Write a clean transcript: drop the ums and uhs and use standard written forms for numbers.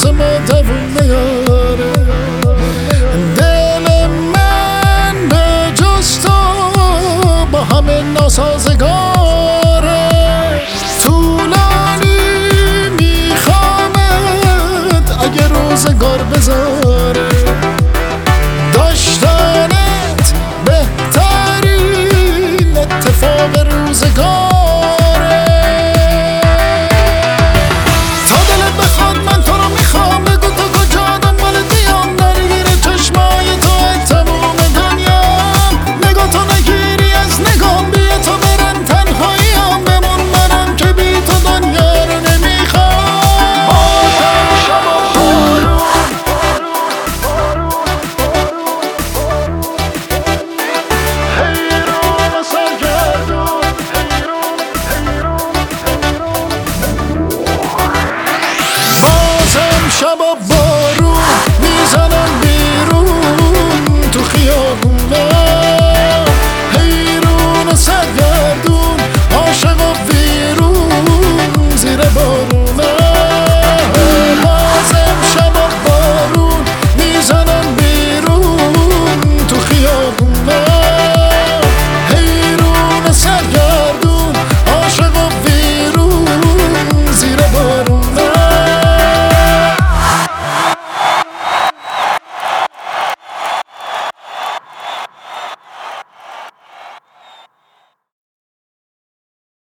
واسه ما دووم نیاره. دل من به جز تو با همه ناسازگاره. طولانی میخوامت اگه روزگار بذاره. داشتنت بهترین اتفاق روزگاره. تا دلت بخواد من تو رو میخوام، بگو تو کجا دنبال دیام. درگیر چشمای تو تموم دنیام. نگاه تو نگیری از نگام، بیا تو برن تنهاییام. بمون منم که بی تو دنیا رو نمیخوام. آدم شب و بارون، حیران و سرگردون، بازم شب و